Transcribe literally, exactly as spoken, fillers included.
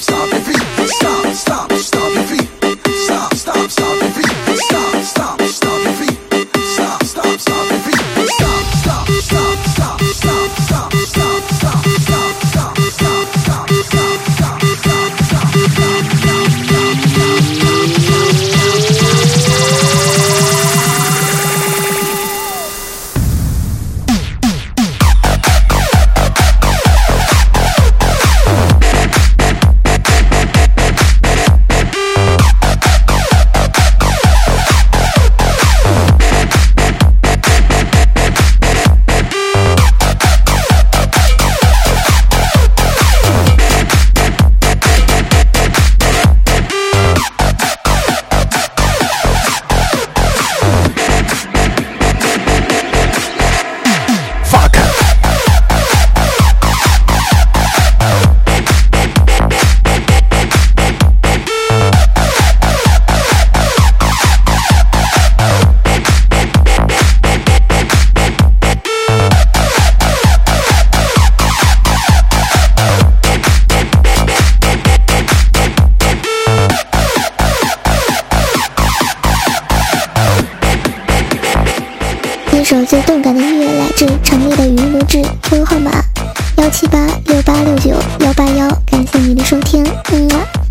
stop your feet. Stop, stop, stop your feet. Stop, stop, stop your feet. Stop, stop, stop your feet. Stop, stop, stop your feet. Stop, stop, stop, stop, stop, stop, stop, stop, stop, stop, stop, stop, stop, stop, stop, stop, 一首最动感的音乐来自强烈的语音录制 ，Q Q 号码幺七八六八六九幺八幺，感谢你的收听，嗯啊。